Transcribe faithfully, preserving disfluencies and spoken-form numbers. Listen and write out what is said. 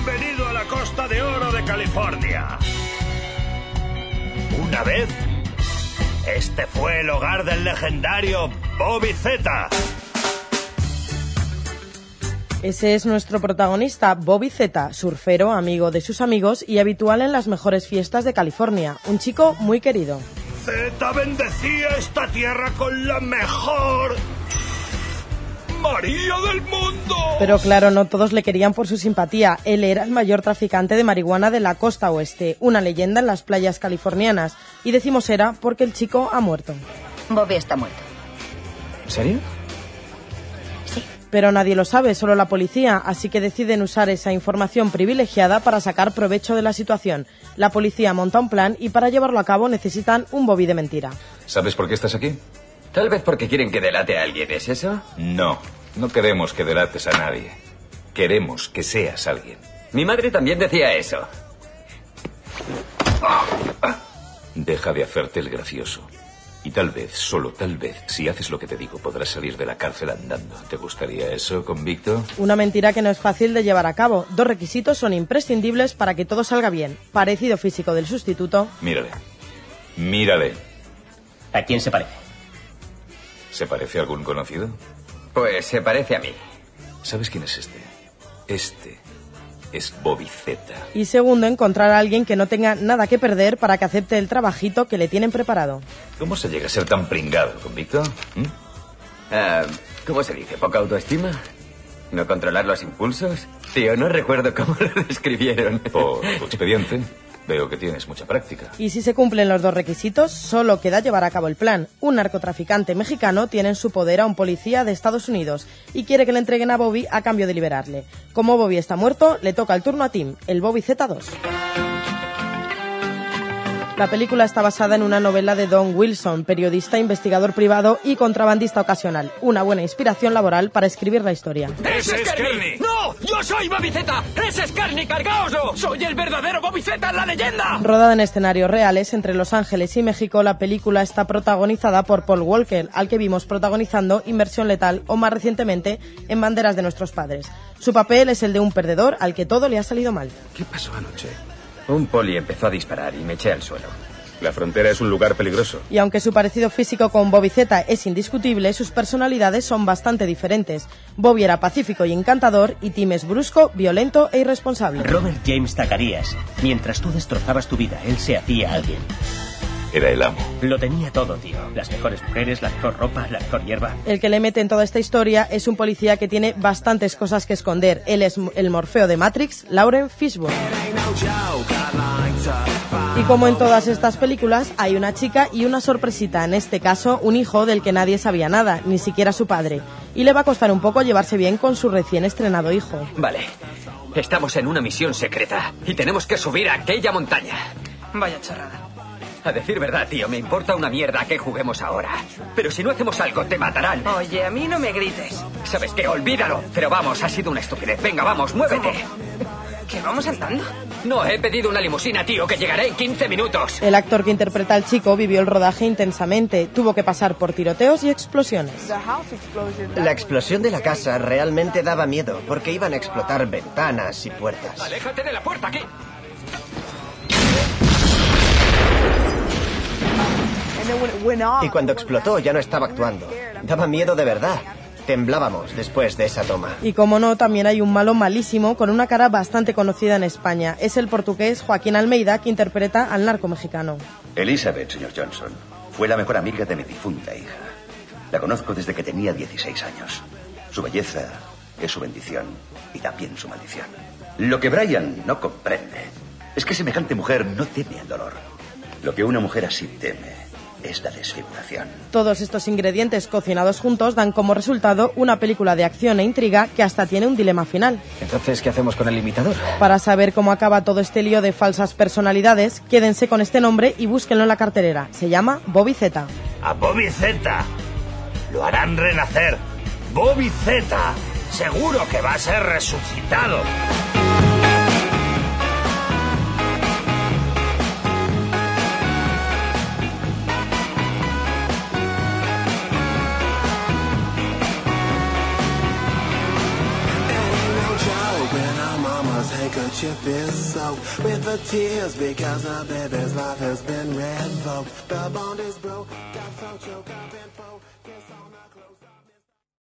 Bienvenido a la Costa de Oro de California. Una vez, este fue el hogar del legendario Bobby Z. Ese es nuestro protagonista, Bobby Z, surfero, amigo de sus amigos y habitual en las mejores fiestas de California. Un chico muy querido. Z bendecía esta tierra con la mejor María del mundo. Pero claro, no todos le querían por su simpatía. Él era el mayor traficante de marihuana de la costa oeste, una leyenda en las playas californianas. Y decimos era porque el chico ha muerto. Bobby está muerto. ¿En serio? Sí. Pero nadie lo sabe, solo la policía, así que deciden usar esa información privilegiada para sacar provecho de la situación. La policía monta un plan y para llevarlo a cabo necesitan un Bobby de mentira. ¿Sabes por qué estás aquí? Tal vez porque quieren que delate a alguien, ¿es eso? No, no queremos que delates a nadie. Queremos que seas alguien. Mi madre también decía eso. Deja de hacerte el gracioso. Y tal vez, solo tal vez, si haces lo que te digo, podrás salir de la cárcel andando. ¿Te gustaría eso, convicto? Una mentira que no es fácil de llevar a cabo. Dos requisitos son imprescindibles para que todo salga bien. Parecido físico del sustituto. Mírale. Mírale. ¿A quién se parece? ¿Se parece a algún conocido? Pues se parece a mí. ¿Sabes quién es este? Este es Bobby Z. Y segundo, encontrar a alguien que no tenga nada que perder para que acepte el trabajito que le tienen preparado. ¿Cómo se llega a ser tan pringado, convicto? ¿Mm? Uh, ¿Cómo se dice? ¿Poca autoestima? ¿No controlar los impulsos? Tío, no recuerdo cómo lo describieron. Por tu expediente, veo que tienes mucha práctica. Y si se cumplen los dos requisitos, solo queda llevar a cabo el plan. Un narcotraficante mexicano tiene en su poder a un policía de Estados Unidos y quiere que le entreguen a Bobby a cambio de liberarle. Como Bobby está muerto, le toca el turno a Tim, el Bobby Z dos. La película está basada en una novela de Don Wilson, periodista, investigador privado y contrabandista ocasional. Una buena inspiración laboral para escribir la historia. ¡Ese es Kearney! ¡No! ¡Yo soy Bobby Z! ¡Ese es Kearney! ¡Cargaoslo! ¡Soy el verdadero Bobby Z, la leyenda! Rodada en escenarios reales entre Los Ángeles y México, la película está protagonizada por Paul Walker, al que vimos protagonizando Inversión Letal o más recientemente en Banderas de Nuestros Padres. Su papel es el de un perdedor al que todo le ha salido mal. ¿Qué pasó anoche? Un poli empezó a disparar y me eché al suelo. La frontera es un lugar peligroso. Y aunque su parecido físico con Bobby Z es indiscutible, sus personalidades son bastante diferentes. Bobby era pacífico y encantador y Tim es brusco, violento e irresponsable. Robert James Zacarías. Mientras tú destrozabas tu vida, él se hacía alguien. Era el amo. Lo tenía todo, tío. Las mejores mujeres, la mejor ropa, la mejor hierba. El que le mete en toda esta historia es un policía que tiene bastantes cosas que esconder. Él es el Morfeo de Matrix, Lauren Fishburne. Y como en todas estas películas, hay una chica y una sorpresita, en este caso un hijo del que nadie sabía nada, ni siquiera su padre. Y le va a costar un poco llevarse bien con su recién estrenado hijo. Vale, estamos en una misión secreta y tenemos que subir a aquella montaña. Vaya charrada. A decir verdad, tío, me importa una mierda que juguemos ahora. Pero si no hacemos algo, te matarán. Oye, a mí no me grites. ¿Sabes qué? Olvídalo. Pero vamos, ha sido una estupidez. Venga, vamos, muévete. ¿Que vamos andando? No, he pedido una limusina, tío, que llegaré en quince minutos. El actor que interpreta al chico vivió el rodaje intensamente. Tuvo que pasar por tiroteos y explosiones. La explosión de la casa realmente daba miedo, porque iban a explotar ventanas y puertas. ¡Aléjate de la puerta, aquí! Y cuando explotó ya no estaba actuando. Daba miedo de verdad. Temblábamos después de esa toma. Y como no, también hay un malo malísimo con una cara bastante conocida en España. Es el portugués Joaquín Almeida, que interpreta al narco mexicano. Elizabeth, señor Johnson, fue la mejor amiga de mi difunta hija. La conozco desde que tenía dieciséis años. Su belleza es su bendición y también su maldición. Lo que Brian no comprende es que semejante mujer no teme al dolor. Lo que una mujer así teme es la desfiguración. Todos estos ingredientes cocinados juntos dan como resultado una película de acción e intriga que hasta tiene un dilema final. Entonces, ¿qué hacemos con el imitador? Para saber cómo acaba todo este lío de falsas personalidades, quédense con este nombre y búsquenlo en la cartelera. Se llama Bobby Z. A Bobby Z lo harán renacer. Bobby Z seguro que va a ser resucitado. handkerchief is soaked with the tears because the baby's life has been revoked. The bond is broke, got so choked.